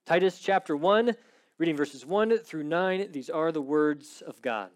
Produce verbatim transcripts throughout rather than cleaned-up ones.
Titus chapter one, reading verses one through nine. These are the words of God.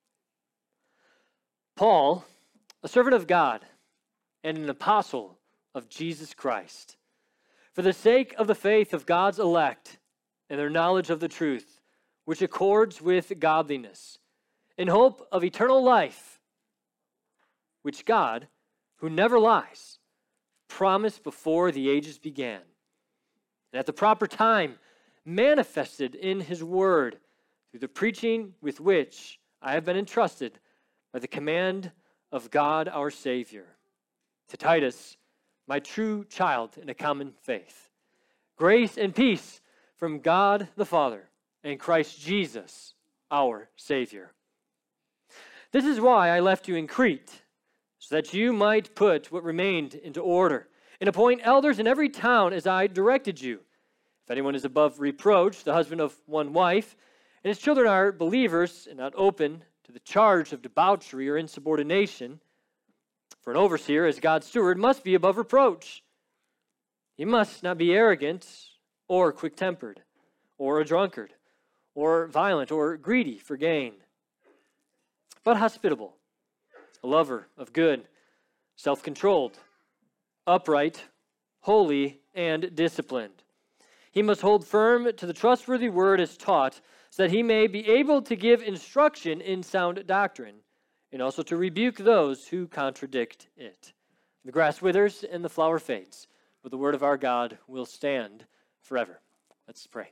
Paul, a servant of God and an apostle of Jesus Christ, for the sake of the faith of God's elect and their knowledge of the truth, which accords with godliness, in hope of eternal life, which God, who never lies, promised before the ages began, and at the proper time manifested in his word through the preaching with which I have been entrusted by the command of God our Savior. To Titus, my true child in a common faith, grace and peace from God the Father and Christ Jesus our Savior. This is why I left you in Crete, so that you might put what remained into order and appoint elders in every town as I directed you. If anyone is above reproach, the husband of one wife, and his children are believers and not open to the charge of debauchery or insubordination, for an overseer as God's steward must be above reproach. He must not be arrogant or quick-tempered or a drunkard or violent or greedy for gain, but hospitable, a lover of good, self-controlled, upright, holy, and disciplined. He must hold firm to the trustworthy word as taught, so that he may be able to give instruction in sound doctrine, and also to rebuke those who contradict it. The grass withers and the flower fades, but the word of our God will stand forever. Let's pray.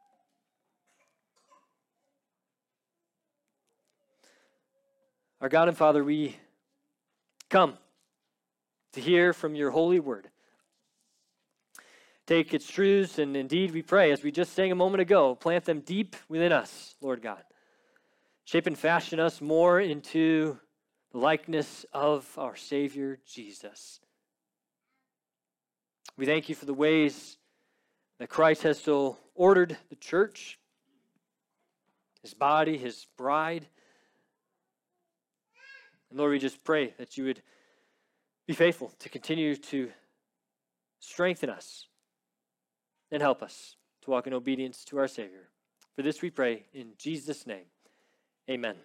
Our God and Father, we come to hear from your holy word. Take its truths, and indeed we pray, as we just sang a moment ago, plant them deep within us, Lord God. Shape and fashion us more into the likeness of our Savior, Jesus. We thank you for the ways that Christ has so ordered the church, his body, his bride. And Lord, we just pray that you would be faithful to continue to strengthen us and help us to walk in obedience to our Savior. For this we pray in Jesus' name. Amen.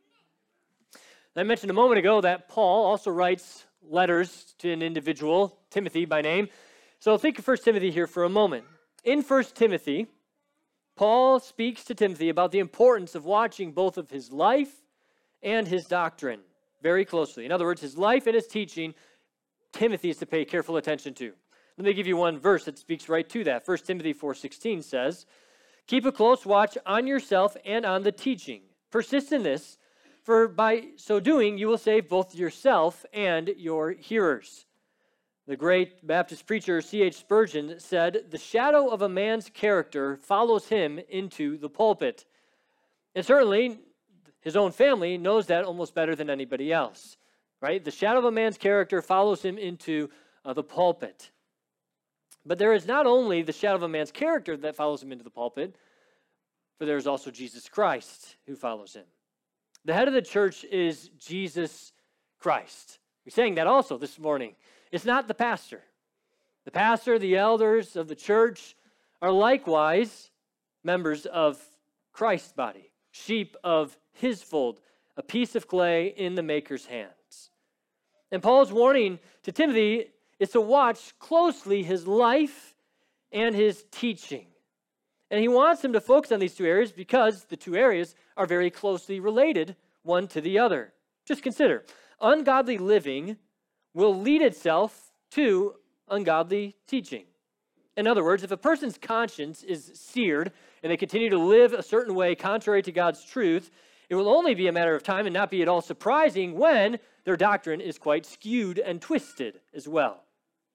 I mentioned a moment ago that Paul also writes letters to an individual, Timothy by name. So think of First Timothy here for a moment. In First Timothy, Paul speaks to Timothy about the importance of watching both of his life and his doctrine very closely. In other words, his life and his teaching, Timothy is to pay careful attention to. Let me give you one verse that speaks right to that. First Timothy four sixteen says, "Keep a close watch on yourself and on the teaching. Persist in this, for by so doing you will save both yourself and your hearers." The great Baptist preacher C H Spurgeon said, "The shadow of a man's character follows him into the pulpit." And certainly, his own family knows that almost better than anybody else, right? The shadow of a man's character follows him into uh, the pulpit. But there is not only the shadow of a man's character that follows him into the pulpit, but there is also Jesus Christ who follows him. The head of the church is Jesus Christ. We sang that also this morning. It's not the pastor. The pastor, the elders of the church are likewise members of Christ's body, sheep of his fold, a piece of clay in the maker's hands. And Paul's warning to Timothy is to watch closely his life and his teaching. And he wants him to focus on these two areas because the two areas are very closely related one to the other. Just consider, ungodly living will lead itself to ungodly teaching. In other words, if a person's conscience is seared and they continue to live a certain way contrary to God's truth, it will only be a matter of time and not be at all surprising when their doctrine is quite skewed and twisted as well.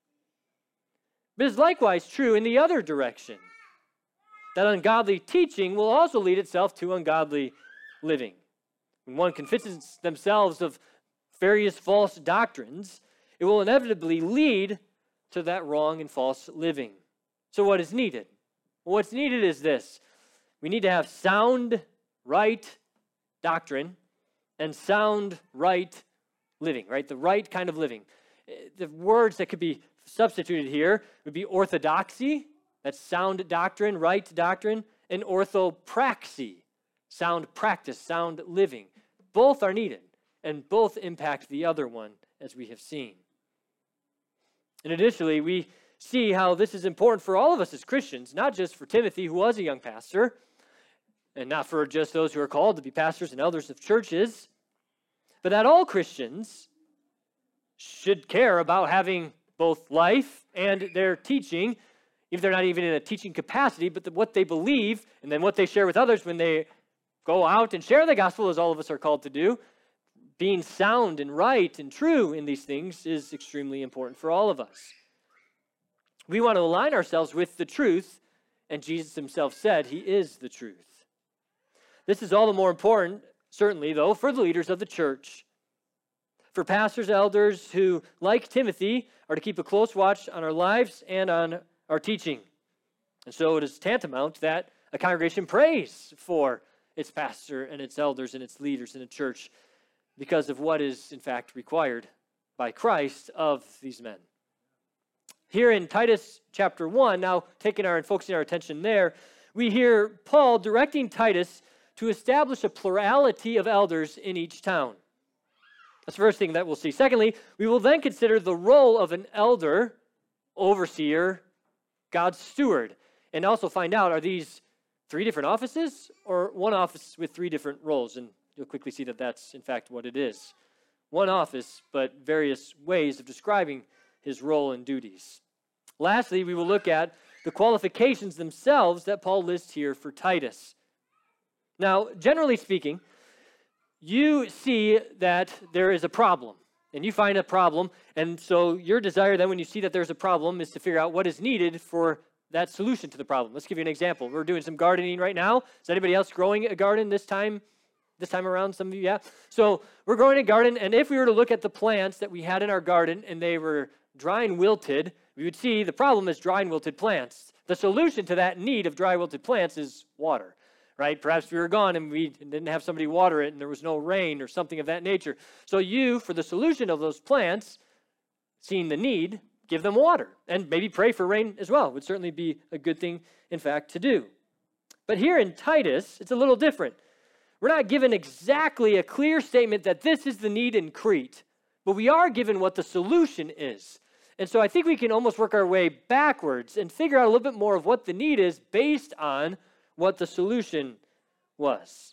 But it's likewise true in the other direction, that ungodly teaching will also lead itself to ungodly living. When one convinces themselves of various false doctrines, it will inevitably lead to that wrong and false living. So what is needed? Well, what's needed is this. We need to have sound, right doctrine and sound, right living, right? The right kind of living. The words that could be substituted here would be orthodoxy, That's sound doctrine, right doctrine, and orthopraxy, sound practice, sound living. Both are needed, and both impact the other one, as we have seen. And additionally, we see how this is important for all of us as Christians, not just for Timothy, who was a young pastor, and not for just those who are called to be pastors and elders of churches, but that all Christians should care about having both life and their teaching, if they're not even in a teaching capacity, but the, what they believe and then what they share with others when they go out and share the gospel, as all of us are called to do. Being sound and right and true in these things is extremely important for all of us. We want to align ourselves with the truth, and Jesus himself said he is the truth. This is all the more important, certainly, though, for the leaders of the church. For pastors, elders who, like Timothy, are to keep a close watch on our lives and on our teaching. And so it is tantamount that a congregation prays for its pastor and its elders and its leaders in a church because of what is, in fact, required by Christ of these men. Here in Titus chapter one, now taking our and focusing our attention there, we hear Paul directing Titus to establish a plurality of elders in each town. That's the first thing that we'll see. Secondly, we will then consider the role of an elder, overseer, God's steward, and also find out, are these three different offices or one office with three different roles? And you'll quickly see that that's, in fact, what it is. One office, but various ways of describing his role and duties. Lastly, we will look at the qualifications themselves that Paul lists here for Titus. Now, generally speaking, you see that there is a problem, and you find a problem, and so your desire then when you see that there's a problem is to figure out what is needed for that solution to the problem. Let's give you an example. We're doing some gardening right now. Is anybody else growing a garden this time? This time around, some of you, yeah? So we're growing a garden, and if we were to look at the plants that we had in our garden and they were dry and wilted, we would see the problem is dry and wilted plants. The solution to that need of dry wilted plants is water, right? Perhaps we were gone and we didn't have somebody water it and there was no rain or something of that nature. So you, for the solution of those plants, seeing the need, give them water. And maybe pray for rain as well. Would certainly be a good thing, in fact, to do. But here in Titus, it's a little different. We're not given exactly a clear statement that this is the need in Crete, but we are given what the solution is. And so I think we can almost work our way backwards and figure out a little bit more of what the need is based on what the solution was.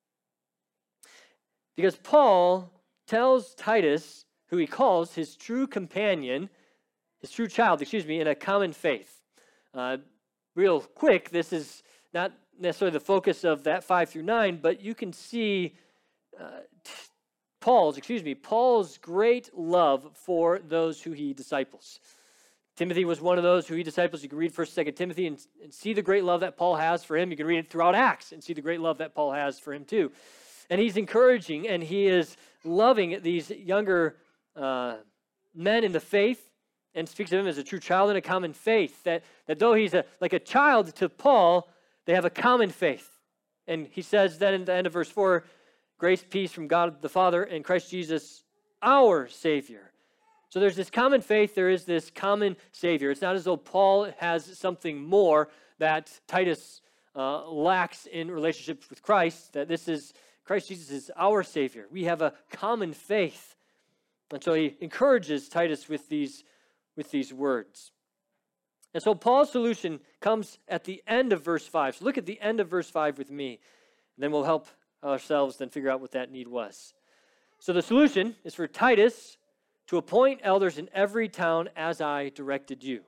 Because Paul tells Titus, who he calls his true companion, his true child, excuse me, in a common faith. Uh, real quick, this is not necessarily the focus of that five through nine, but you can see uh, t- Paul's, excuse me, Paul's great love for those who he disciples. Timothy was one of those who he disciples. You can read First and Second Timothy and, and see the great love that Paul has for him. You can read it throughout Acts and see the great love that Paul has for him too. And he's encouraging and he is loving these younger uh, men in the faith and speaks of him as a true child in a common faith. That, that though he's a, like a child to Paul, they have a common faith. And he says that in the end of verse four, grace, peace from God the Father and Christ Jesus, our Savior. So there's this common faith, there is this common Savior. It's not as though Paul has something more that Titus uh, lacks in relationship with Christ, that this is, Christ Jesus is our Savior. We have a common faith. And so he encourages Titus with these, with these words. And so Paul's solution comes at the end of verse five. So look at the end of verse five with me, and then we'll help ourselves then figure out what that need was. So the solution is for Titus to appoint elders in every town as I directed you.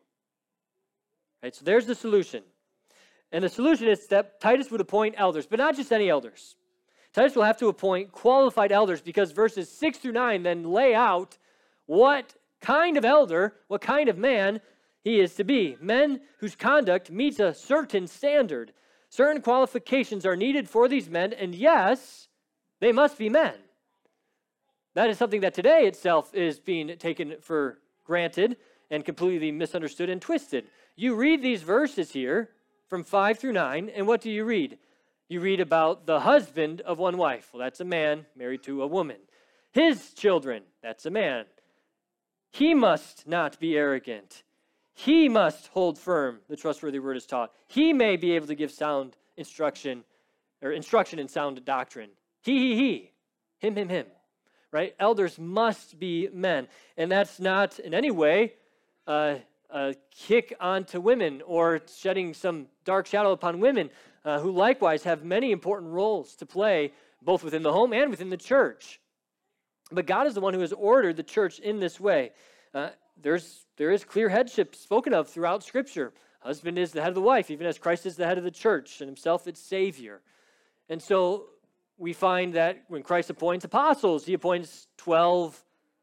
Right, so there's the solution. And the solution is that Titus would appoint elders, but not just any elders. Titus will have to appoint qualified elders because verses six through nine then lay out what kind of elder, what kind of man he is to be. Men whose conduct meets a certain standard. Certain qualifications are needed for these men, and yes, they must be men. That is something that today itself is being taken for granted and completely misunderstood and twisted. You read these verses here from five through nine, and what do you read? You read about the husband of one wife. Well, that's a man married to a woman. His children, that's a man. He must not be arrogant. He must hold firm the trustworthy word is taught. He may be able to give sound instruction or instruction in sound doctrine. He, he, he. Him, him, him. Right? Elders must be men. And that's not in any way uh, a kick onto women or shedding some dark shadow upon women uh, who likewise have many important roles to play both within the home and within the church. But God is the one who has ordered the church in this way. Uh, there's There is clear headship spoken of throughout Scripture. Husband is the head of the wife, even as Christ is the head of the church, and himself its Savior. And so we find that when Christ appoints apostles, he appoints twelve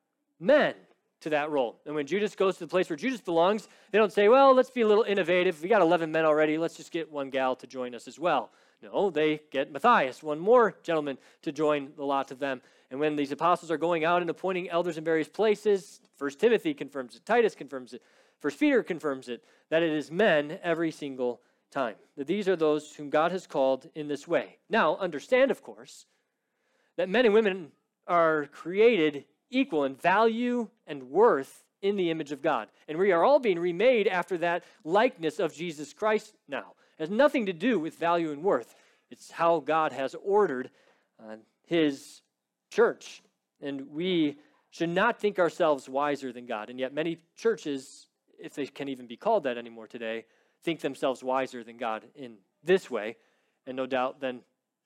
men to that role. And when Judas goes to the place where Judas belongs, they don't say, well, let's be a little innovative. We got eleven men already. Let's just get one gal to join us as well. No, they get Matthias, one more gentleman, to join the lot of them. And when these apostles are going out and appointing elders in various places, First Timothy confirms it, Titus confirms it, First Peter confirms it, that it is men every single time. That these are those whom God has called in this way. Now, understand, of course, that men and women are created equal in value and worth in the image of God. And we are all being remade after that likeness of Jesus Christ now. It has nothing to do with value and worth. It's how God has ordered uh, his church. And we should not think ourselves wiser than God. And yet many churches, if they can even be called that anymore today, think themselves wiser than God in this way. And no doubt then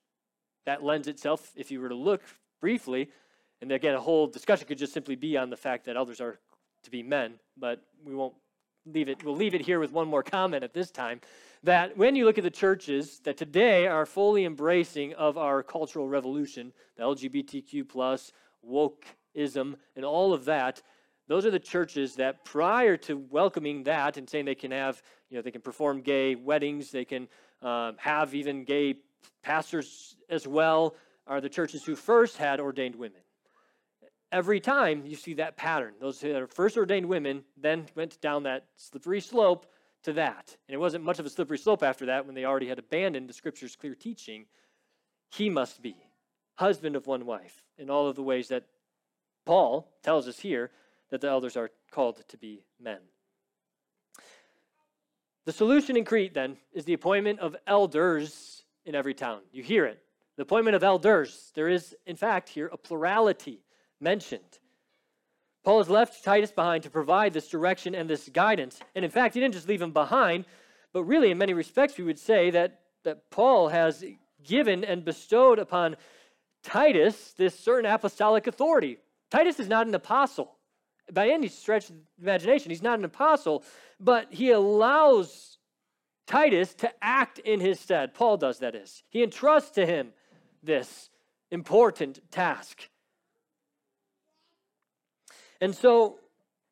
that lends itself, if you were to look briefly, and again, a whole discussion could just simply be on the fact that elders are to be men, but we won't leave it. We'll leave it here with one more comment at this time, that when you look at the churches that today are fully embracing of our cultural revolution, the L G B T Q plus, wokeism, and all of that, those are the churches that prior to welcoming that and saying they can have, you know, they can perform gay weddings, they can um, have even gay pastors as well, are the churches who first had ordained women. Every time you see that pattern, those that are first ordained women then went down that slippery slope to that. And it wasn't much of a slippery slope after that when they already had abandoned the Scripture's clear teaching. He must be husband of one wife in all of the ways that Paul tells us here that the elders are called to be men. The solution in Crete, then, is the appointment of elders in every town. You hear it. The appointment of elders. There is, in fact, here a plurality mentioned. Paul has left Titus behind to provide this direction and this guidance. And in fact, he didn't just leave him behind, but really in many respects we would say that, that Paul has given and bestowed upon Titus this certain apostolic authority. Titus is not an apostle. By any stretch of the imagination, he's not an apostle, but he allows Titus to act in his stead. Paul does, that is. He entrusts to him this important task. And so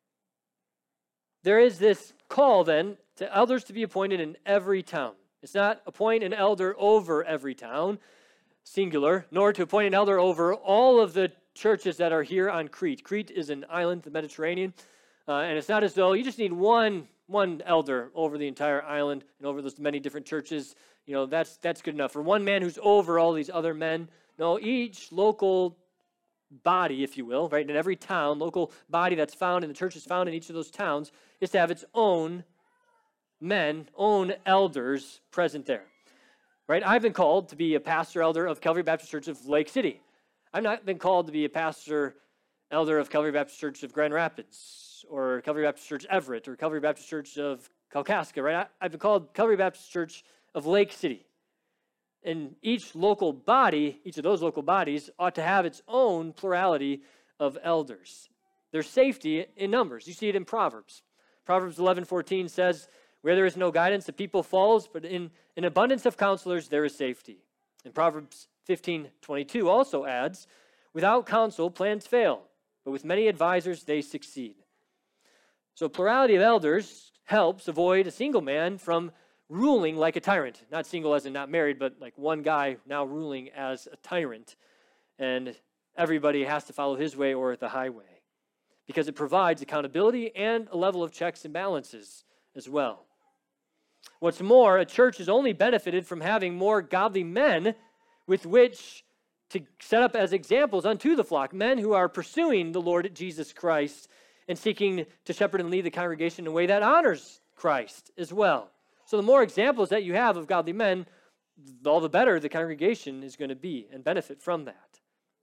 there is this call then to elders to be appointed in every town. It's not appoint an elder over every town, singular, nor to appoint an elder over all of the churches that are here on Crete. Crete is an island, the Mediterranean, uh, and it's not as though you just need one one elder over the entire island and over those many different churches. You know, that's that's good enough. For one man who's over all these other men. No, each local body, if you will, right, in every town, local body that's found in the churches found in each of those towns is to have its own men, own elders present there. Right? I've been called to be a pastor elder of Calvary Baptist Church of Lake City. I've not been called to be a pastor elder of Calvary Baptist Church of Grand Rapids or Calvary Baptist Church Everett or Calvary Baptist Church of Kalkaska, right? I, I've been called Calvary Baptist Church of Lake City. And each local body, each of those local bodies ought to have its own plurality of elders. There's safety in numbers. You see it in Proverbs. Proverbs eleven fourteen says, where there is no guidance, the people falls, but in an abundance of counselors, there is safety. And Proverbs fifteen twenty-two also adds, without counsel, plans fail, but with many advisors, they succeed. So plurality of elders helps avoid a single man from ruling like a tyrant. Not single as in not married, but like one guy now ruling as a tyrant. And everybody has to follow his way or the highway. Because it provides accountability and a level of checks and balances as well. What's more, a church is only benefited from having more godly men with which to set up as examples unto the flock. Men who are pursuing the Lord Jesus Christ and seeking to shepherd and lead the congregation in a way that honors Christ as well. So the more examples that you have of godly men, all the better the congregation is going to be and benefit from that.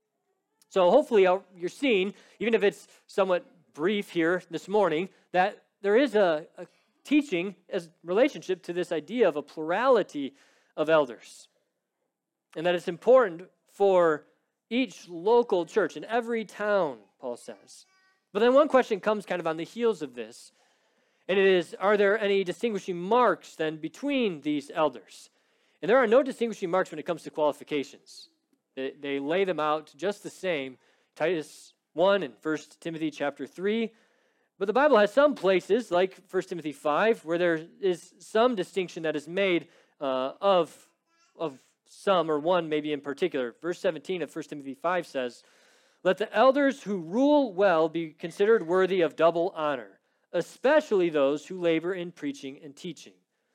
So hopefully you're seeing, even if it's somewhat brief here this morning, that there is a, a teaching as relationship to this idea of a plurality of elders. And that it's important for each local church in every town, Paul says. But then one question comes kind of on the heels of this, and it is, are there any distinguishing marks then between these elders? And there are no distinguishing marks when it comes to qualifications. They, they lay them out just the same, Titus one and First Timothy chapter three. But the Bible has some places, like First Timothy five, where there is some distinction that is made uh, of, of some, or one maybe in particular. Verse seventeen of First Timothy five says, "Let the elders who rule well be considered worthy of double honor, especially those who labor in preaching and teaching."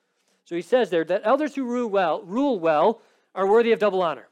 So he says there that elders who rule well, rule well are worthy of double honor.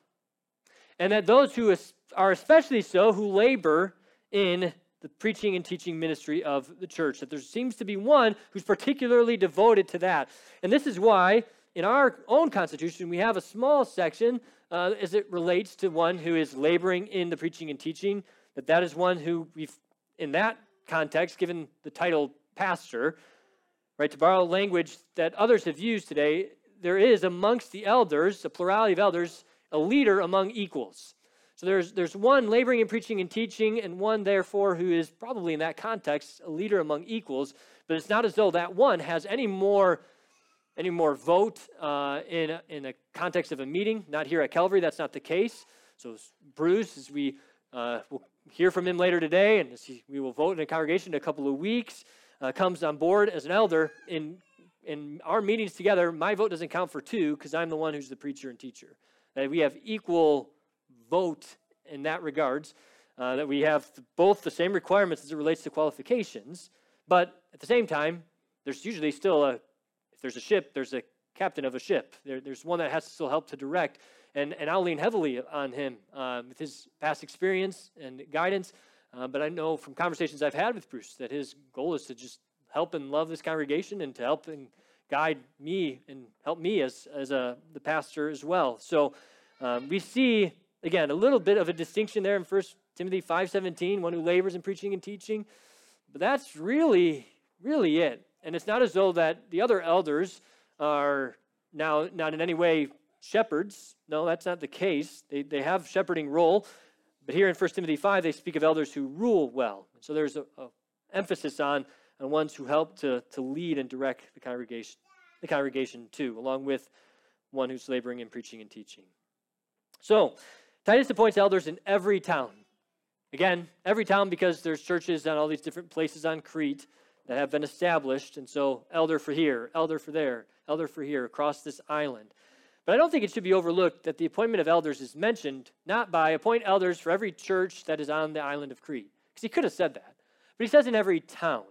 And that those who are especially so who labor in the preaching and teaching ministry of the church. That there seems to be one who's particularly devoted to that. And this is why in our own constitution we have a small section uh, as it relates to one who is laboring in the preaching and teaching. That that is one who we've, in that context, given the title pastor, right, to borrow language that others have used today, there is amongst the elders, a plurality of elders, a leader among equals. So there's there's one laboring in preaching and teaching, and one, therefore, who is probably in that context a leader among equals. But it's not as though that one has any more any more vote uh, in a, in a context of a meeting. Not here at Calvary. That's not the case. So Bruce, as we uh, will hear from him later today, and as he, we will vote in a congregation in a couple of weeks, uh, comes on board as an elder in in our meetings together. My vote doesn't count for two because I'm the one who's the preacher and teacher. That we have equal vote in that regards, uh, that we have both the same requirements as it relates to qualifications, but at the same time, there's usually still a, if there's a ship, there's a captain of a ship. There, there's one that has to still help to direct, and, and I'll lean heavily on him uh, with his past experience and guidance, uh, but I know from conversations I've had with Bruce that his goal is to just help and love this congregation and to help and guide me and help me as, as a, the pastor as well. So um, we see, again, a little bit of a distinction there in First Timothy five seventeen, one who labors in preaching and teaching. But that's really, really it. And it's not as though that the other elders are now not in any way shepherds. No, that's not the case. They, they have shepherding role. But here in First Timothy five, they speak of elders who rule well. So there's a, a emphasis on and ones who help to, to lead and direct the congregation, the congregation too, along with one who's laboring in preaching and teaching. So, Titus appoints elders in every town. Again, every town because there's churches on all these different places on Crete that have been established, and so elder for here, elder for there, elder for here, across this island. But I don't think it should be overlooked that the appointment of elders is mentioned not by appoint elders for every church that is on the island of Crete, because he could have said that, but he says in every town.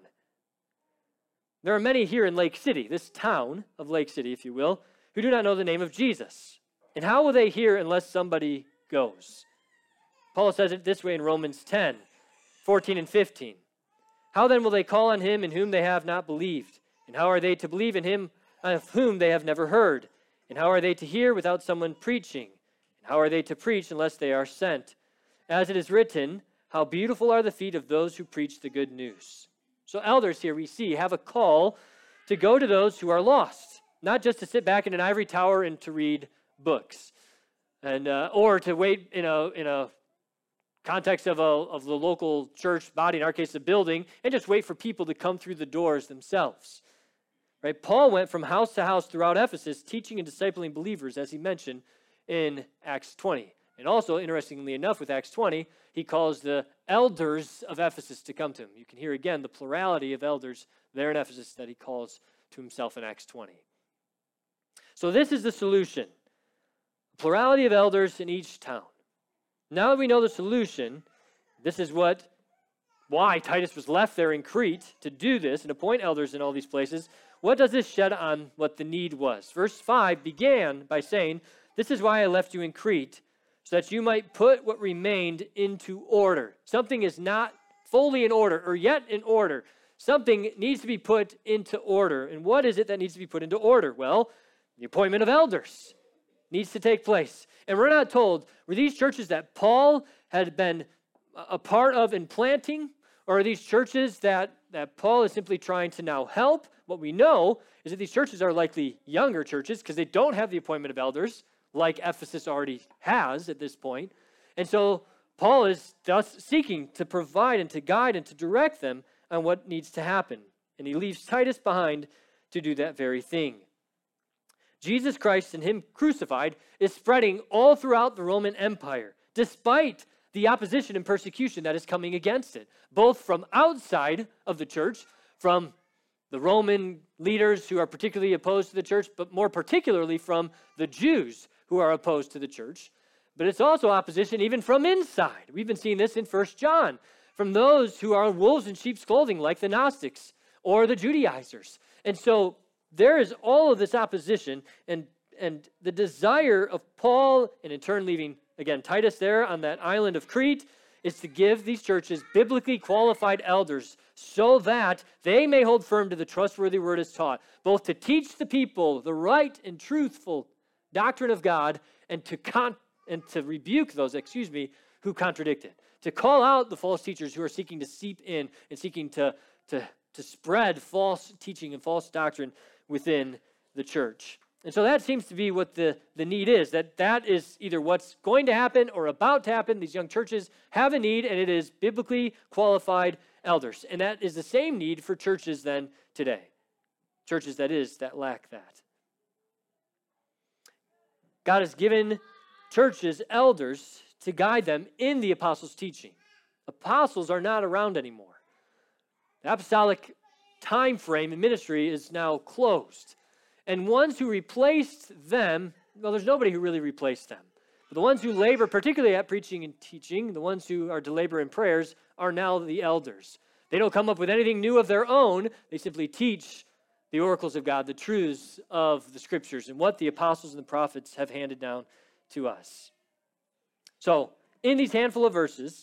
There are many here in Lake City, this town of Lake City, if you will, who do not know the name of Jesus. And how will they hear unless somebody goes? Paul says it this way in Romans ten, fourteen and fifteen. How then will they call on him in whom they have not believed? And how are they to believe in him of whom they have never heard? And how are they to hear without someone preaching? And how are they to preach unless they are sent? As it is written, how beautiful are the feet of those who preach the good news. So elders here we see have a call to go to those who are lost, not just to sit back in an ivory tower and to read books, and uh, or to wait in a in a context of a of the local church body, in our case, a building, and just wait for people to come through the doors themselves. Right? Paul went from house to house throughout Ephesus, teaching and discipling believers, as he mentioned in Acts twenty. And also, interestingly enough, with Acts twenty, he calls the elders of Ephesus to come to him. You can hear again the plurality of elders there in Ephesus that he calls to himself in Acts twenty. So this is the solution. Plurality of elders in each town. Now that we know the solution, this is what, why Titus was left there in Crete to do this and appoint elders in all these places. What does this shed on what the need was? Verse five began by saying, "This is why I left you in Crete, so that you might put what remained into order." Something is not fully in order or yet in order. Something needs to be put into order. And what is it that needs to be put into order? Well, the appointment of elders needs to take place. And we're not told, were these churches that Paul had been a part of in planting, or are these churches that, that Paul is simply trying to now help? What we know is that these churches are likely younger churches because they don't have the appointment of elders like Ephesus already has at this point. And so Paul is thus seeking to provide and to guide and to direct them on what needs to happen. And he leaves Titus behind to do that very thing. Jesus Christ and him crucified is spreading all throughout the Roman Empire, despite the opposition and persecution that is coming against it, both from outside of the church, from the Roman leaders who are particularly opposed to the church, but more particularly from the Jews who are opposed to the church. But it's also opposition even from inside. We've been seeing this in First John, from those who are wolves in sheep's clothing, like the Gnostics or the Judaizers. And so there is all of this opposition, and, and the desire of Paul, and in turn leaving, again, Titus there on that island of Crete, is to give these churches biblically qualified elders so that they may hold firm to the trustworthy word as taught, both to teach the people the right and truthful doctrine of God, and to con- and to rebuke those, excuse me, who contradict it, to call out the false teachers who are seeking to seep in and seeking to, to, to spread false teaching and false doctrine within the church. And so that seems to be what the, the need is, that that is either what's going to happen or about to happen. These young churches have a need, and it is biblically qualified elders. And that is the same need for churches then today. Churches, that is, that lack that. God has given churches elders to guide them in the apostles' teaching. Apostles are not around anymore. The apostolic time frame in ministry is now closed. And ones who replaced them, well, there's nobody who really replaced them. But the ones who labor, particularly at preaching and teaching, the ones who are to labor in prayers, are now the elders. They don't come up with anything new of their own. They simply teach the oracles of God, the truths of the Scriptures, and what the apostles and the prophets have handed down to us. So, in these handful of verses,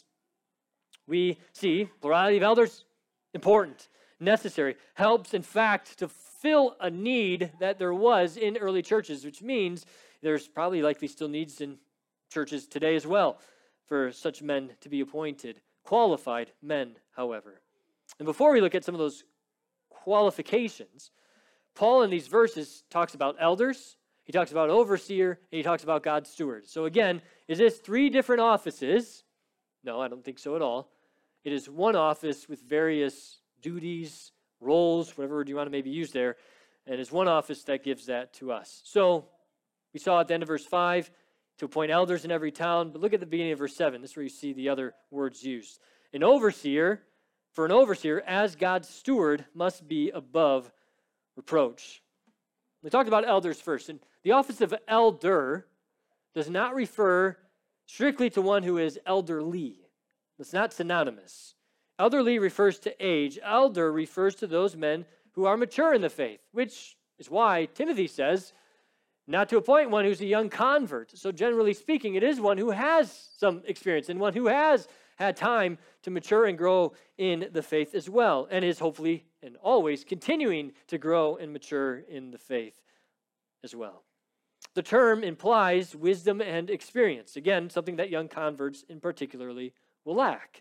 we see plurality of elders, important, necessary, helps, in fact, to fill a need that there was in early churches, which means there's probably likely still needs in churches today as well for such men to be appointed. Qualified men, however. And before we look at some of those qualifications, Paul in these verses talks about elders, he talks about overseer, and he talks about God's steward. So again, is this three different offices? No, I don't think so at all. It is one office with various duties, roles, whatever word you want to maybe use there, and it's one office that gives that to us. So we saw at the end of verse five, to appoint elders in every town, but look at the beginning of verse seven. This is where you see the other words used. An overseer, for an overseer, as God's steward, must be above reproach. We talked about elders first, and the office of elder does not refer strictly to one who is elderly. It's not synonymous. Elderly refers to age. Elder refers to those men who are mature in the faith, which is why Timothy says not to appoint one who's a young convert. So generally speaking, it is one who has some experience and one who has had time to mature and grow in the faith as well, and is hopefully and always continuing to grow and mature in the faith as well. The term implies wisdom and experience. Again, something that young converts in particularly will lack.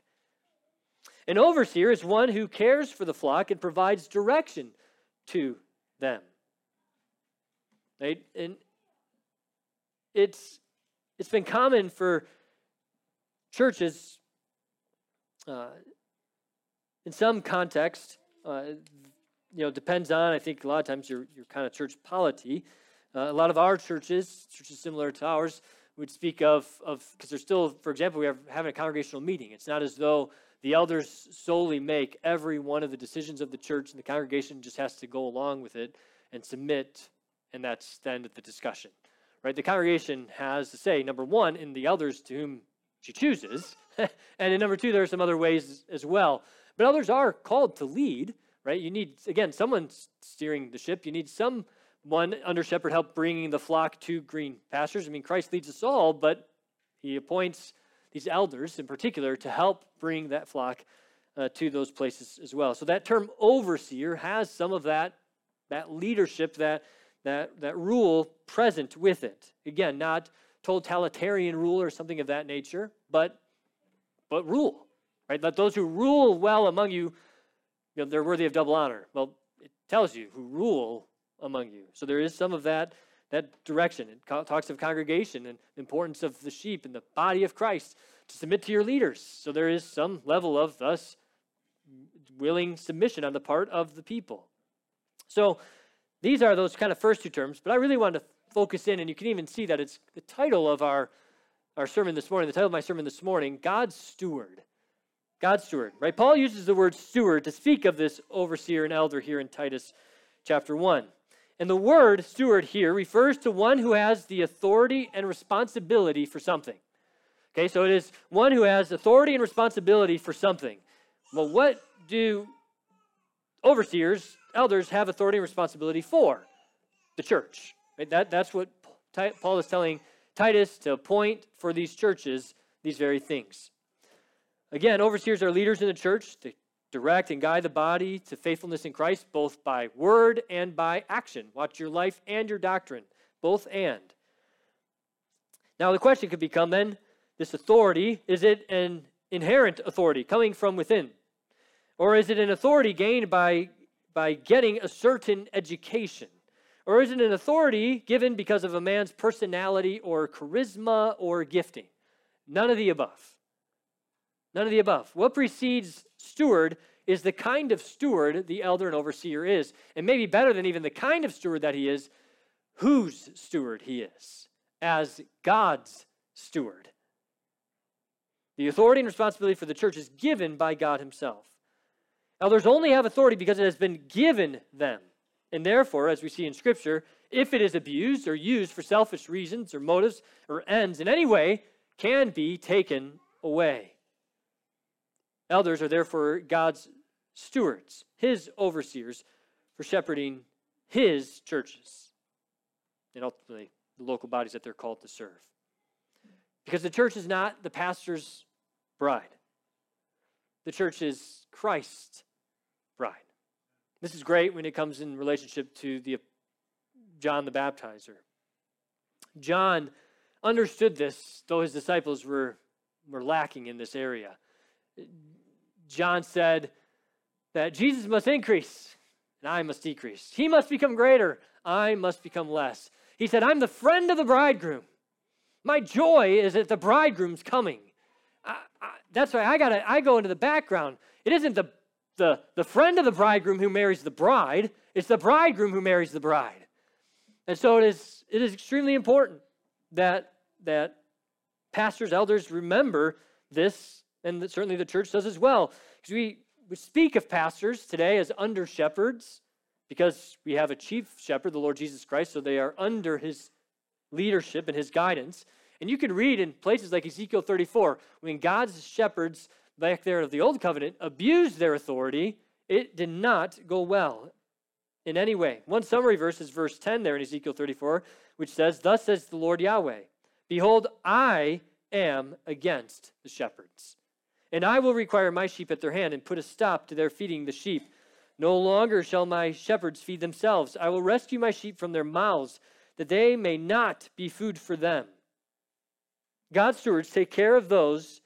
An overseer is one who cares for the flock and provides direction to them. Right? And it's it's been common for churches, uh, in some context, uh, you know, depends on, I think a lot of times your your kind of church polity. Uh, a lot of our churches, churches similar to ours, would speak of, of because they're still, for example, we are having a congregational meeting. It's not as though the elders solely make every one of the decisions of the church, and the congregation just has to go along with it and submit, and that's the end of the discussion, right? The congregation has to say, number one, in the elders to whom she chooses, and in number two, there are some other ways as well. But others are called to lead, right? You need, again, someone steering the ship. You need someone under shepherd help bringing the flock to green pastures. I mean, Christ leads us all, but he appoints these elders in particular to help bring that flock uh, to those places as well. So that term overseer has some of that, that leadership, that, that, that rule present with it. Again, not totalitarian rule or something of that nature, but, but rule, right? Let those who rule well among you, you know, they're worthy of double honor. Well, it tells you who rule among you. So there is some of that, that direction. It co- talks of congregation and the importance of the sheep and the body of Christ to submit to your leaders. So there is some level of thus willing submission on the part of the people. So these are those kind of first two terms, but I really wanted to focus in, and you can even see that it's the title of our, our sermon this morning, the title of my sermon this morning, God's Steward. God's steward, right? Paul uses the word steward to speak of this overseer and elder here in Titus chapter one. And the word steward here refers to one who has the authority and responsibility for something. Okay, so it is one who has authority and responsibility for something. Well, what do overseers, elders, have authority and responsibility for? The church. Right? That, that's what Paul is telling Titus to appoint for these churches, these very things. Again, overseers are leaders in the church. They direct and guide the body to faithfulness in Christ, both by word and by action. Watch your life and your doctrine, both and. Now the question could become then, this authority, is it an inherent authority coming from within? Or is it an authority gained by, by getting a certain education? Or is it an authority given because of a man's personality or charisma or gifting? None of the above. None of the above. What precedes steward is the kind of steward the elder and overseer is. And maybe better than even the kind of steward that he is, whose steward he is, as God's steward. The authority and responsibility for the church is given by God himself. Elders only have authority because it has been given them. And therefore, as we see in Scripture, if it is abused or used for selfish reasons or motives or ends in any way, can be taken away. Elders are therefore God's stewards, his overseers, for shepherding his churches and ultimately the local bodies that they're called to serve. Because the church is not the pastor's bride. The church is Christ's bride. This is great when it comes in relationship to the John the Baptizer. John understood this, though his disciples were, were lacking in this area. John said that Jesus must increase and I must decrease. He must become greater, I must become less. He said, I'm the friend of the bridegroom. My joy is that the bridegroom's coming. I, I, that's why I gotta. I go into the background. It isn't the, the, the friend of the bridegroom who marries the bride. It's the bridegroom who marries the bride. And so it is, it is extremely important that, that pastors, elders remember this, and that certainly the church does as well. Because we, we speak of pastors today as under shepherds, because we have a chief shepherd, the Lord Jesus Christ, so they are under his leadership and his guidance. And you can read in places like Ezekiel thirty-four, when God's shepherds back there of the old covenant abused their authority, it did not go well in any way. One summary verse is verse ten there in Ezekiel thirty-four, which says, Thus says the Lord Yahweh, Behold, I am against the shepherds, and I will require my sheep at their hand and put a stop to their feeding the sheep. No longer shall my shepherds feed themselves. I will rescue my sheep from their mouths, that they may not be food for them. God's stewards take care of those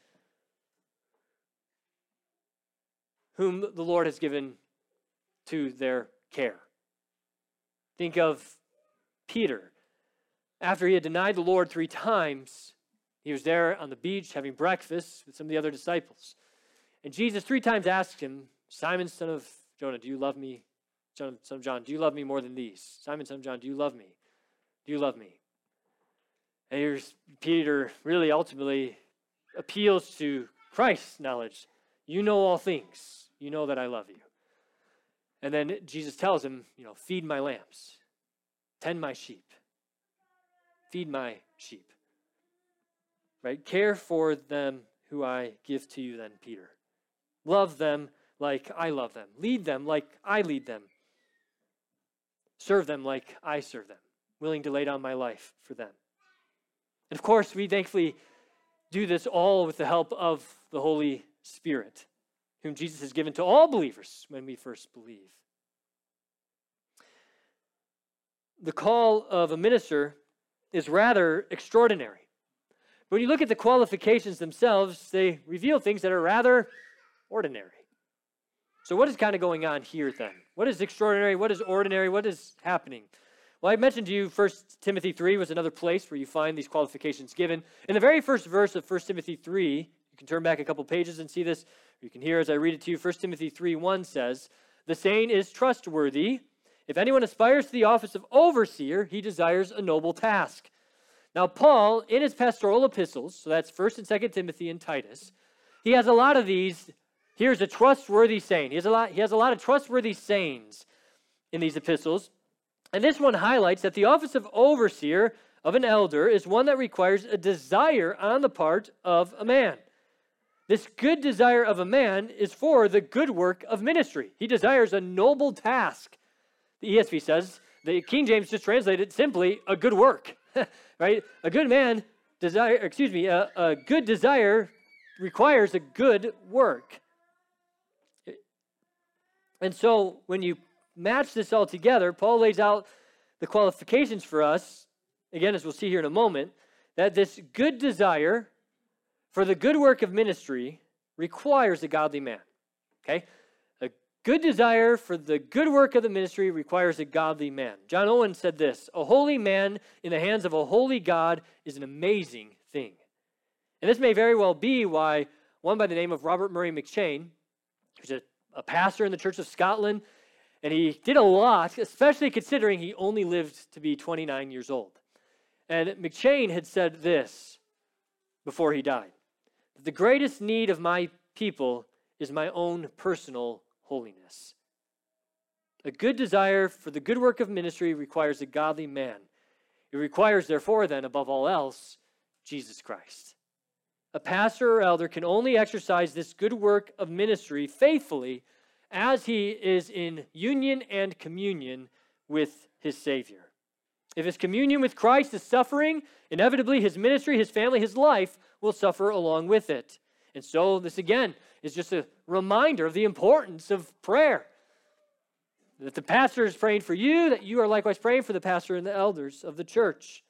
whom the Lord has given to their care. Think of Peter. After he had denied the Lord three times, he was there on the beach having breakfast with some of the other disciples. And Jesus three times asked him, Simon, son of Jonah, do you love me? Son of John, do you love me more than these? Simon, son of John, do you love me? Do you love me? And here's Peter really ultimately appeals to Christ's knowledge. You know all things. You know that I love you. And then Jesus tells him, you know, feed my lambs. Tend my sheep. Feed my sheep. Right? Care for them who I give to you then, Peter. Love them like I love them. Lead them like I lead them. Serve them like I serve them. Willing to lay down my life for them. And of course, we thankfully do this all with the help of the Holy Spirit. whom Jesus has given to all believers when we first believe. The call of a minister is rather extraordinary. When you look at the qualifications themselves, they reveal things that are rather ordinary. So what is kind of going on here then? What is extraordinary? What is ordinary? What is happening? Well, I mentioned to you First Timothy three was another place where you find these qualifications given. In the very first verse of First Timothy three, you can turn back a couple pages and see this. You can hear as I read it to you. First Timothy three one says, "The saying is trustworthy. If anyone aspires to the office of overseer, he desires a noble task." Now, Paul, in his pastoral epistles, so that's First and Second Timothy and Titus, he has a lot of these. Here's a trustworthy saying. He has a lot, he has a lot of trustworthy sayings in these epistles. And this one highlights that the office of overseer of an elder is one that requires a desire on the part of a man. This good desire of a man is for the good work of ministry. He desires a noble task. The E S V says, the King James just translated simply, a good work, right? A good man desire, excuse me, a, a good desire requires a good work. And so when you match this all together, Paul lays out the qualifications for us, again, as we'll see here in a moment, that this good desire for the good work of ministry requires a godly man, okay? A good desire for the good work of the ministry requires a godly man. John Owen said this, "A holy man in the hands of a holy God is an amazing thing." And this may very well be why one by the name of Robert Murray McCheyne, who's a, a pastor in the Church of Scotland, and he did a lot, especially considering he only lived to be twenty-nine years old. And McCheyne had said this before he died, that the greatest need of my people is my own personal holiness. A good desire for the good work of ministry requires a godly man. It requires, therefore, then, above all else, Jesus Christ. A pastor or elder can only exercise this good work of ministry faithfully as he is in union and communion with his Savior. If his communion with Christ is suffering, inevitably his ministry, his family, his life will suffer along with it. And so this again is just a reminder of the importance of prayer. That the pastor is praying for you, that you are likewise praying for the pastor and the elders of the church.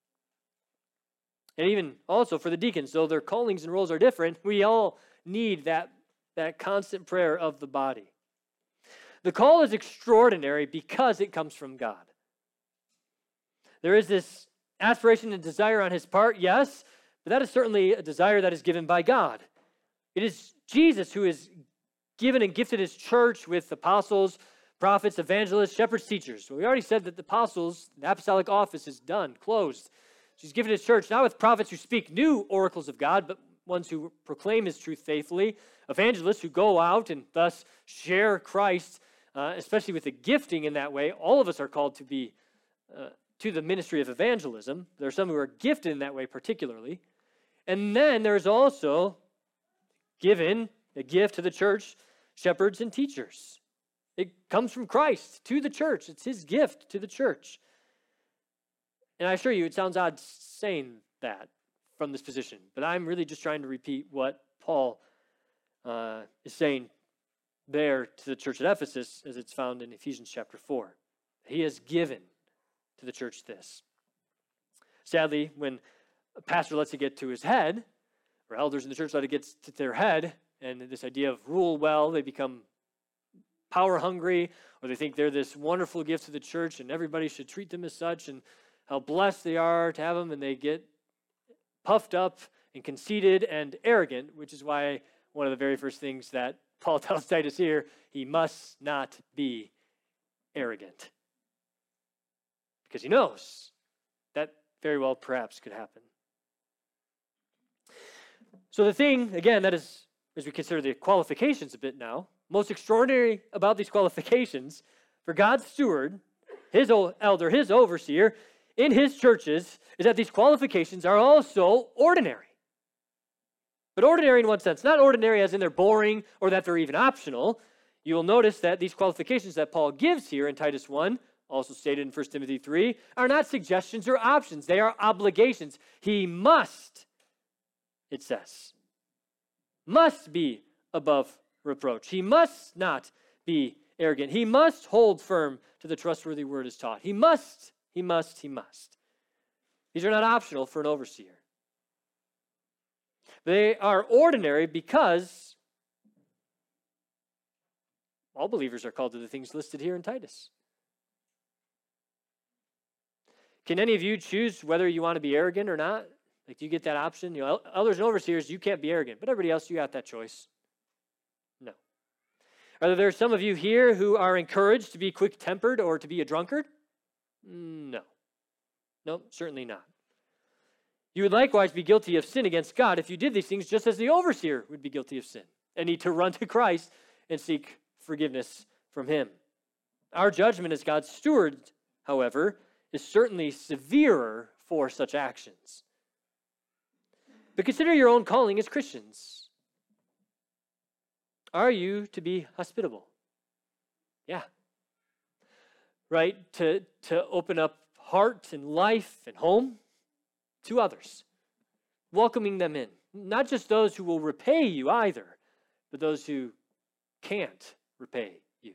And even also for the deacons, though their callings and roles are different, we all need that that constant prayer of the body. The call is extraordinary because it comes from God. There is this aspiration and desire on his part, yes, but that is certainly a desire that is given by God. It is Jesus who has given and gifted his church with apostles, prophets, evangelists, shepherds, teachers. Well, we already said that the apostles, the apostolic office is done, closed. He's given his church, not with prophets who speak new oracles of God, but ones who proclaim his truth faithfully, evangelists who go out and thus share Christ, uh, especially with the gifting in that way. All of us are called to be uh, to the ministry of evangelism. There are some who are gifted in that way particularly. And then there's also given a gift to the church, shepherds and teachers. It comes from Christ to the church. It's his gift to the church. And I assure you, it sounds odd saying that from this position, but I'm really just trying to repeat what Paul uh, is saying there to the church at Ephesus as it's found in Ephesians chapter four. He has given to the church this. Sadly, when a pastor lets it get to his head, or elders in the church let it get to their head, and this idea of rule well, they become power hungry, or they think they're this wonderful gift to the church and everybody should treat them as such, and how blessed they are to have them, and they get puffed up and conceited and arrogant, which is why one of the very first things that Paul tells Titus here, he must not be arrogant. Because he knows that very well perhaps could happen. So the thing, again, that is, as we consider the qualifications a bit now, most extraordinary about these qualifications for God's steward, his elder, his overseer, in his churches, is that these qualifications are also ordinary. But ordinary in what sense? Not ordinary as in they're boring or that they're even optional. You will notice that these qualifications that Paul gives here in Titus one, also stated in First Timothy three, are not suggestions or options. They are obligations. He must, it says, must be above reproach. He must not be arrogant. He must hold firm to the trustworthy word as taught. He must, he must, he must. These are not optional for an overseer. They are ordinary because all believers are called to the things listed here in Titus. Can any of you choose whether you want to be arrogant or not? Like, do you get that option? You know, elders and overseers, you can't be arrogant, but everybody else, you got that choice. No. Are there some of you here who are encouraged to be quick-tempered or to be a drunkard? No. No, certainly not. You would likewise be guilty of sin against God if you did these things, just as the overseer would be guilty of sin and need to run to Christ and seek forgiveness from him. Our judgment as God's steward, however, is certainly severer for such actions. But consider your own calling as Christians. Are you to be hospitable? Yeah. Right? To, to open up heart and life and home to others. Welcoming them in. Not just those who will repay you either, but those who can't repay you.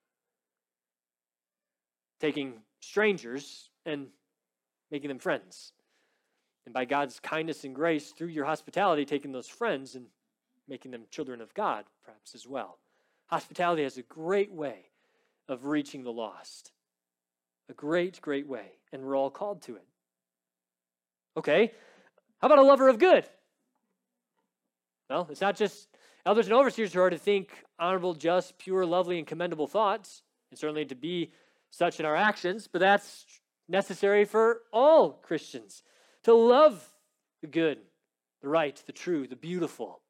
Taking strangers and making them friends. And by God's kindness and grace, through your hospitality, taking those friends and making them children of God, perhaps as well. Hospitality has a great way of reaching the lost. A great, great way. And we're all called to it. Okay, how about a lover of good? Well, it's not just elders and overseers who are to think honorable, just, pure, lovely, and commendable thoughts, and certainly to be such in our actions, but that's necessary for all Christians, to love the good, the right, the true, the beautiful.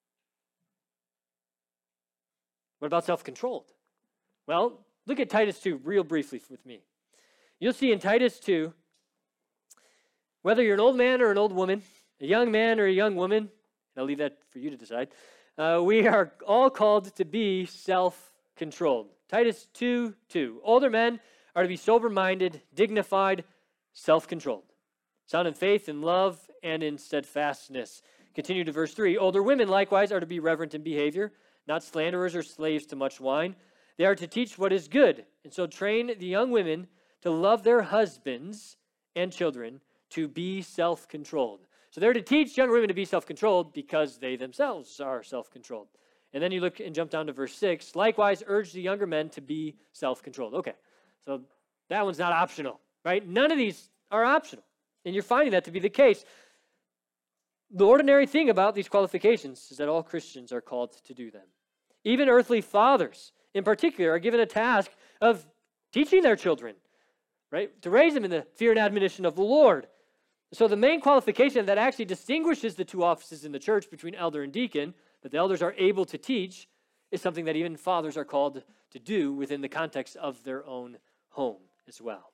What about self-controlled? Well, look at Titus two real briefly with me. You'll see in Titus two, whether you're an old man or an old woman, a young man or a young woman, and I'll leave that for you to decide, uh, we are all called to be self-controlled. Titus two two. Older men are to be sober-minded, dignified, self-controlled, sound in faith, in love, and in steadfastness. Continue to verse three. Older women likewise are to be reverent in behavior, not slanderers or slaves to much wine. They are to teach what is good, and so train the young women to love their husbands and children, to be self-controlled. So they're to teach young women to be self-controlled because they themselves are self-controlled. And then you look and jump down to verse six. Likewise, urge the younger men to be self-controlled. Okay, so that one's not optional, right? None of these are optional. And you're finding that to be the case. The ordinary thing about these qualifications is that all Christians are called to do them. Even earthly fathers, in particular, are given a task of teaching their children, right? To raise them in the fear and admonition of the Lord. So the main qualification that actually distinguishes the two offices in the church between elder and deacon, that the elders are able to teach, is something that even fathers are called to do within the context of their own home as well.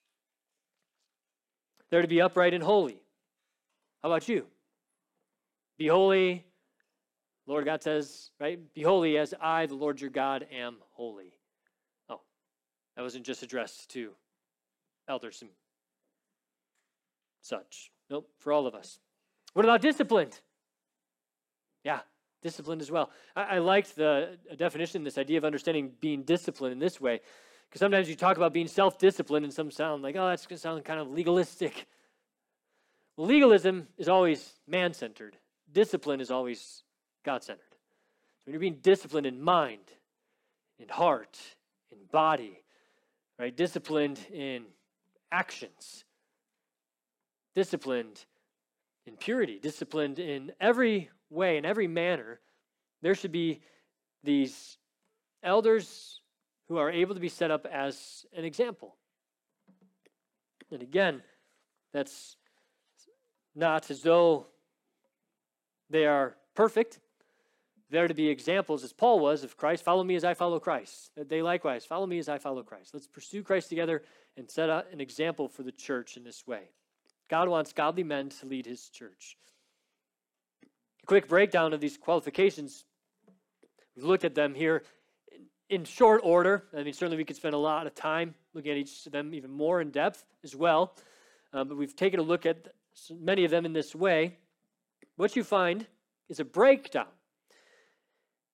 They're to be upright and holy. How about you? Be holy, Lord God says, right? Be holy as I, the Lord your God, am holy. Oh, that wasn't just addressed to elders and such. Nope, for all of us. What about disciplined? Yeah, disciplined as well. I, I liked the definition, this idea of understanding being disciplined in this way, because sometimes you talk about being self-disciplined and some sound like, oh, that's going to sound kind of legalistic. Well, legalism is always man-centered. Discipline is always God-centered. So when you're being disciplined in mind, in heart, in body, right? Disciplined in actions, disciplined in purity, disciplined in every way, in every manner, there should be these elders who are able to be set up as an example. And again, that's not as though they are perfect. They're to be examples, as Paul was, of Christ. Follow me as I follow Christ. They likewise, follow me as I follow Christ. Let's pursue Christ together and set out an example for the church in this way. God wants godly men to lead his church. A quick breakdown of these qualifications. We've looked at them here in, in short order. I mean, certainly we could spend a lot of time looking at each of them even more in depth as well. Um, but we've taken a look at many of them in this way. What you find is a breakdown.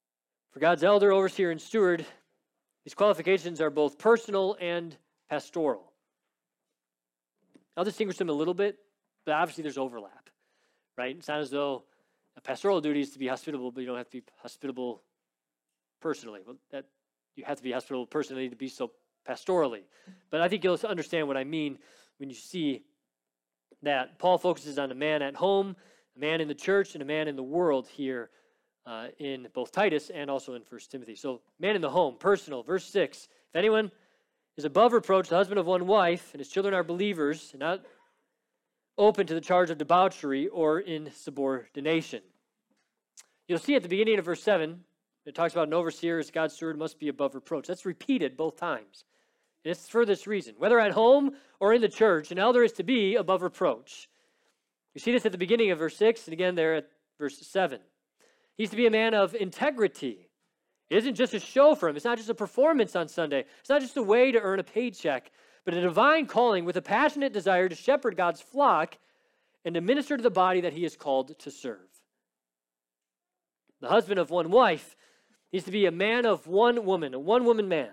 For God's elder, overseer, and steward, these qualifications are both personal and pastoral. I'll distinguish them a little bit, but obviously there's overlap, right? It's not as though a pastoral duty is to be hospitable, but you don't have to be hospitable personally. Well, that you have to be hospitable personally to be so pastorally. But I think you'll understand what I mean when you see that Paul focuses on a man at home, a man in the church, and a man in the world here uh, in both Titus and also in First Timothy. So man in the home, personal. Verse six, if anyone is above reproach, the husband of one wife, and his children are believers, and not open to the charge of debauchery or insubordination. You'll see at the beginning of verse seven, it talks about an overseer as God's steward must be above reproach. That's repeated both times. And it's for this reason. Whether at home or in the church, an elder is to be above reproach. You see this at the beginning of verse six, and again there at verse seven. He's to be a man of integrity. It isn't just a show for him. It's not just a performance on Sunday. It's not just a way to earn a paycheck, but a divine calling with a passionate desire to shepherd God's flock and to minister to the body that he is called to serve. The husband of one wife needs to be a man of one woman, a one-woman man.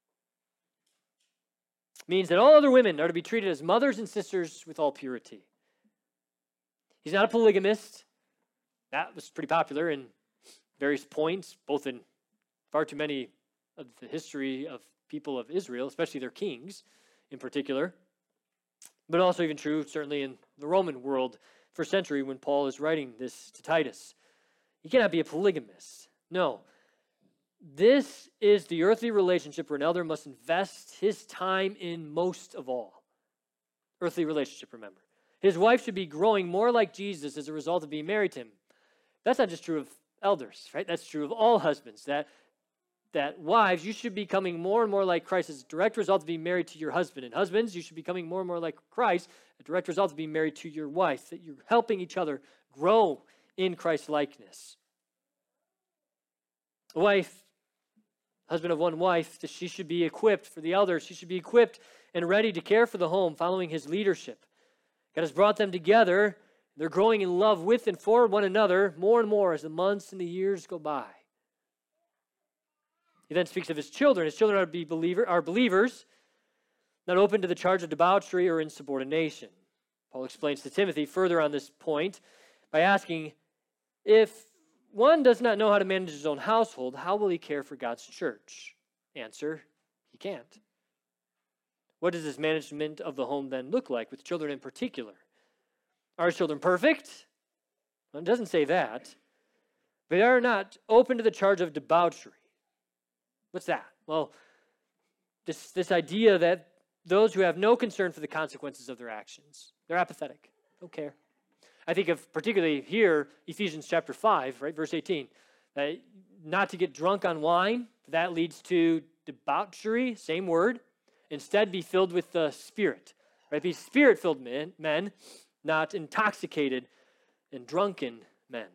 Means that all other women are to be treated as mothers and sisters with all purity. He's not a polygamist. That was pretty popular in various points, both in far too many of the history of people of Israel, especially their kings in particular, but also even true certainly in the Roman world first century when Paul is writing this to Titus. You cannot be a polygamist. No. This is the earthly relationship where an elder must invest his time in most of all. Earthly relationship, remember. His wife should be growing more like Jesus as a result of being married to him. That's not just true of elders, right? That's true of all husbands. That, that wives, you should be becoming more and more like Christ as a direct result of being married to your husband. And husbands, you should be becoming more and more like Christ, a direct result of being married to your wife. That you're helping each other grow in Christ's likeness. A wife, husband of one wife, that she should be equipped for the elders. She should be equipped and ready to care for the home following his leadership. God has brought them together. They're growing in love with and for one another more and more as the months and the years go by. He then speaks of his children. His children are, to be believer, are believers, not open to the charge of debauchery or insubordination. Paul explains to Timothy further on this point by asking, if one does not know how to manage his own household, how will he care for God's church? Answer, he can't. What does this management of the home then look like with children in particular? Are children perfect? Well, it doesn't say that. They are not open to the charge of debauchery. What's that? Well, this, this idea that those who have no concern for the consequences of their actions, they're apathetic, don't care. I think of particularly here, Ephesians chapter five, right, verse eighteen, uh, not to get drunk on wine, that leads to debauchery, same word. Instead, be filled with the Spirit, right? Be Spirit-filled men, men, not intoxicated and drunken men.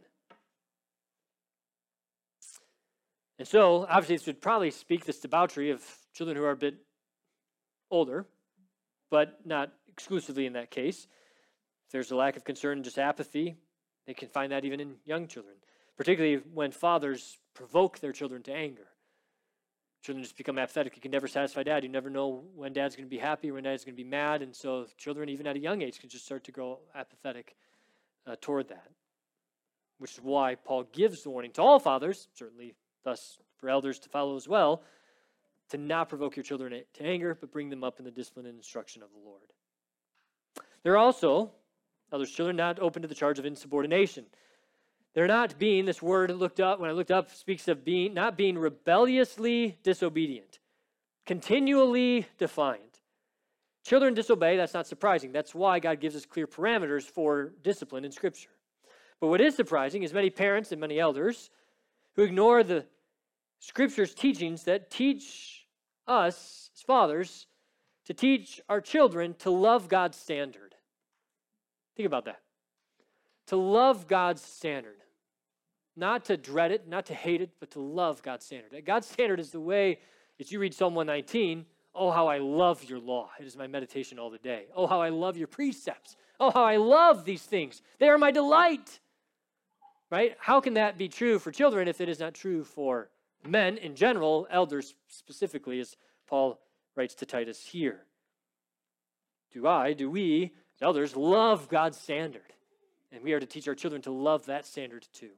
And so, obviously, this would probably speak this debauchery of children who are a bit older, but not exclusively in that case. If there's a lack of concern and just apathy, they can find that even in young children, particularly when fathers provoke their children to anger. Children just become apathetic. You can never satisfy dad. You never know when dad's going to be happy or when dad's going to be mad. And so children, even at a young age, can just start to grow apathetic uh, toward that, which is why Paul gives the warning to all fathers, certainly thus for elders to follow as well, to not provoke your children to anger, but bring them up in the discipline and instruction of the Lord. There are also elders' children not open to the charge of insubordination. They're not being, this word looked up, when I looked up, speaks of being, not being rebelliously disobedient, continually defiant. Children disobey, that's not surprising. That's why God gives us clear parameters for discipline in Scripture. But what is surprising is many parents and many elders who ignore the Scripture's teachings that teach us, as fathers, to teach our children to love God's standard. Think about that. To love God's standard. Not to dread it, not to hate it, but to love God's standard. God's standard is the way, as you read Psalm one nineteen, oh, how I love your law. It is my meditation all the day. Oh, how I love your precepts. Oh, how I love these things. They are my delight. Right? How can that be true for children if it is not true for Men in general, elders specifically, as Paul writes to Titus here. Do I, do we, as elders, love God's standard? And we are to teach our children to love that standard too.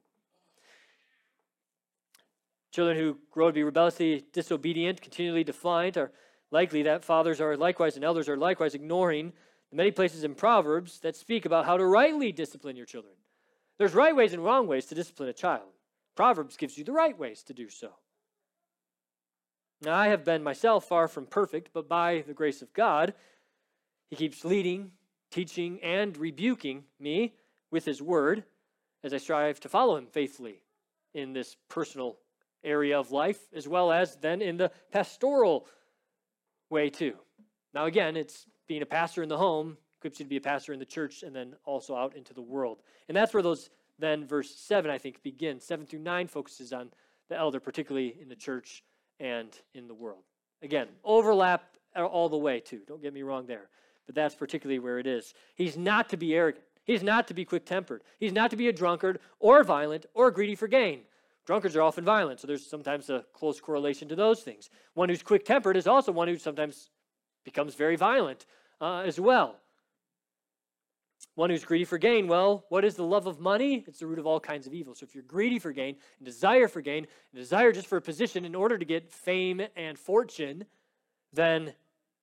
Children who grow to be rebelliously disobedient, continually defiant, are likely that fathers are likewise and elders are likewise ignoring the many places in Proverbs that speak about how to rightly discipline your children. There's right ways and wrong ways to discipline a child. Proverbs gives you the right ways to do so. Now, I have been myself far from perfect, but by the grace of God, he keeps leading, teaching, and rebuking me with his word as I strive to follow him faithfully in this personal area of life, as well as then in the pastoral way too. Now again, it's being a pastor in the home equips you to be a pastor in the church and then also out into the world. And that's where those then verse seven, I think, begins. seven through nine focuses on the elder, particularly in the church and in the world. Again, overlap all the way too. Don't get me wrong there. But that's particularly where it is. He's not to be arrogant. He's not to be quick-tempered. He's not to be a drunkard or violent or greedy for gain. Drunkards are often violent, so there's sometimes a close correlation to those things. One who's quick-tempered is also one who sometimes becomes very violent uh, as well. One who's greedy for gain, well, what is the love of money? It's the root of all kinds of evil. So if you're greedy for gain, and desire for gain, and desire just for a position in order to get fame and fortune, then,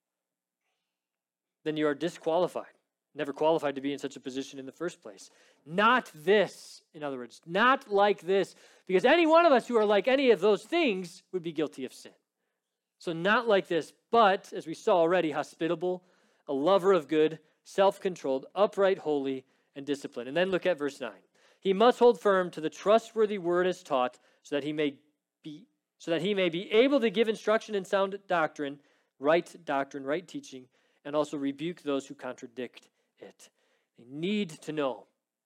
then you are disqualified. Never qualified to be in such a position in the first place. Not this, in other words, not like this, because any one of us who are like any of those things would be guilty of sin. So not like this, but, as we saw already, hospitable, a lover of good, self-controlled, upright, holy, and disciplined. And then look at verse nine. He must hold firm to the trustworthy word as taught, so that he may be so that he may be able to give instruction in sound doctrine, right doctrine, right teaching, and also rebuke those who contradict it. They need to know.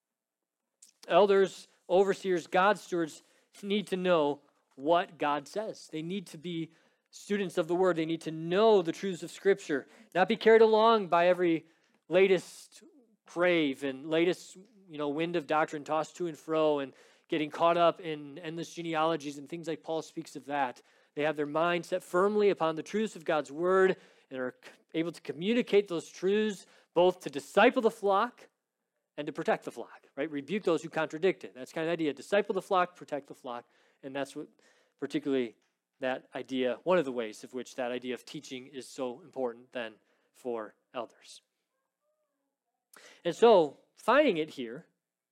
Elders, overseers, God's stewards need to know what God says. They need to be students of the word. They need to know the truths of Scripture, not be carried along by every latest crave and latest, you know, wind of doctrine tossed to and fro and getting caught up in endless genealogies and things like Paul speaks of that. They have their mind set firmly upon the truths of God's word and are able to communicate those truths both to disciple the flock and to protect the flock, right? Rebuke those who contradict it. That's kind of the idea. Disciple the flock, protect the flock. And that's what particularly that idea, one of the ways of which that idea of teaching is so important then for elders. And so, finding it here,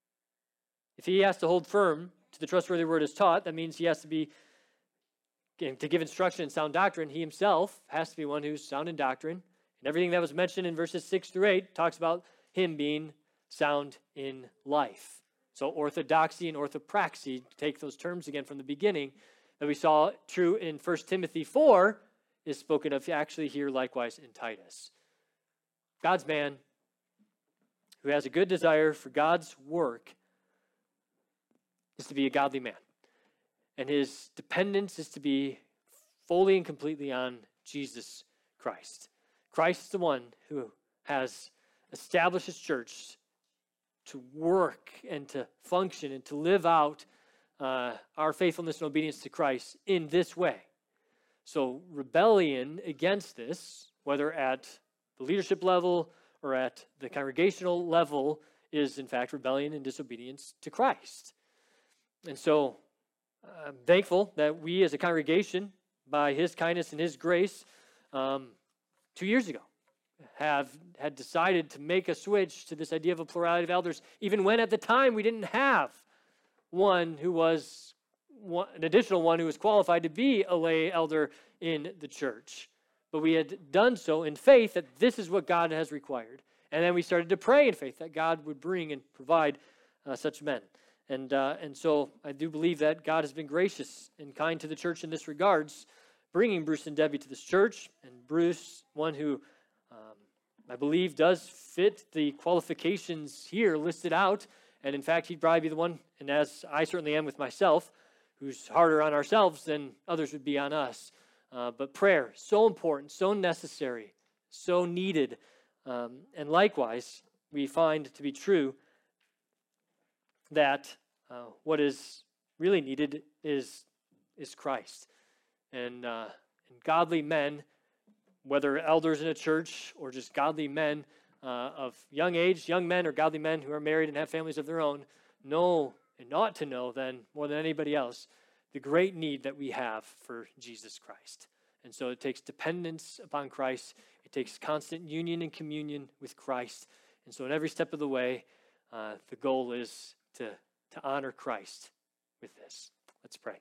if he has to hold firm to the trustworthy word as taught, that means he has to be, to give instruction in sound doctrine, he himself has to be one who's sound in doctrine. And everything that was mentioned in verses six through eight talks about him being sound in life. So orthodoxy and orthopraxy, take those terms again from the beginning, that we saw true in First Timothy four, is spoken of actually here likewise in Titus. God's man who has a good desire for God's work is to be a godly man. And his dependence is to be fully and completely on Jesus Christ. Christ is the one who has established his church to work and to function and to live out uh, our faithfulness and obedience to Christ in this way. So rebellion against this, whether at the leadership level or at the congregational level, is in fact rebellion and disobedience to Christ. And so I'm thankful that we as a congregation, by his kindness and his grace, um, two years ago, have had decided to make a switch to this idea of a plurality of elders, even when at the time we didn't have one who was one, an additional one who was qualified to be a lay elder in the church. But we had done so in faith that this is what God has required. And then we started to pray in faith that God would bring and provide uh, such men. And uh, and so I do believe that God has been gracious and kind to the church in this regards, bringing Bruce and Debbie to this church. And Bruce, one who um, I believe does fit the qualifications here listed out. And in fact, he'd probably be the one, and as I certainly am with myself, who's harder on ourselves than others would be on us. Uh, but prayer, so important, so necessary, so needed. Um, and likewise, we find to be true that uh, what is really needed is is Christ. And, uh, and godly men, whether elders in a church or just godly men uh, of young age, young men or godly men who are married and have families of their own, know and ought to know then more than anybody else the great need that we have for Jesus Christ. And so it takes dependence upon Christ. It takes constant union and communion with Christ. And so in every step of the way, uh, the goal is to, to honor Christ with this. Let's pray.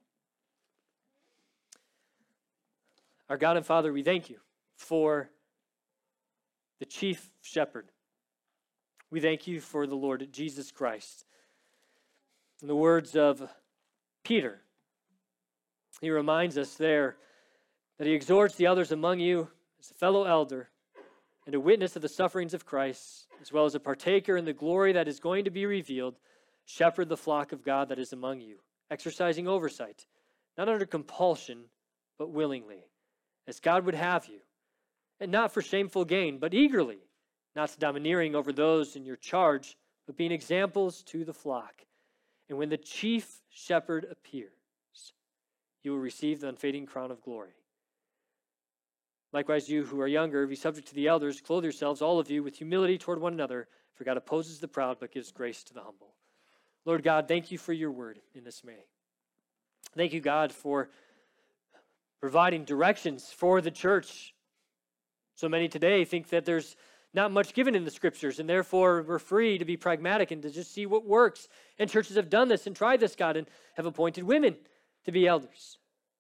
Our God and Father, we thank you for the chief shepherd. We thank you for the Lord Jesus Christ. In the words of Peter, he reminds us there that he exhorts the elders among you as a fellow elder and a witness of the sufferings of Christ, as well as a partaker in the glory that is going to be revealed. Shepherd the flock of God that is among you, exercising oversight, not under compulsion, but willingly, as God would have you, and not for shameful gain, but eagerly, not domineering over those in your charge, but being examples to the flock. And when the chief shepherd appears, you will receive the unfading crown of glory. Likewise, you who are younger, be subject to the elders, clothe yourselves, all of you, with humility toward one another, for God opposes the proud, but gives grace to the humble. Lord God, thank you for your word in this May. Thank you, God, for providing directions for the church. So many today think that there's not much given in the scriptures, and therefore we're free to be pragmatic and to just see what works. And churches have done this and tried this, God, and have appointed women to be elders.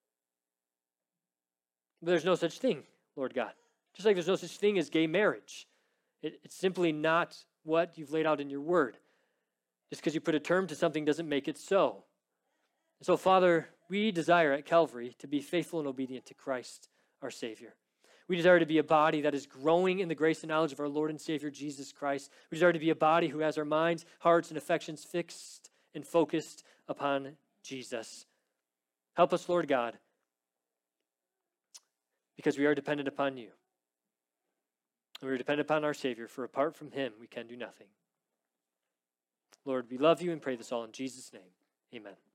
But there's no such thing, Lord God. Just like there's no such thing as gay marriage. It, it's simply not what you've laid out in your word. Just because you put a term to something doesn't make it so. And so, Father, we desire at Calvary to be faithful and obedient to Christ, our Savior. We desire to be a body that is growing in the grace and knowledge of our Lord and Savior, Jesus Christ. We desire to be a body who has our minds, hearts, and affections fixed and focused upon Jesus. Help us, Lord God, because we are dependent upon you. And we are dependent upon our Savior, for apart from him, we can do nothing. Lord, we love you and pray this all in Jesus' name. Amen.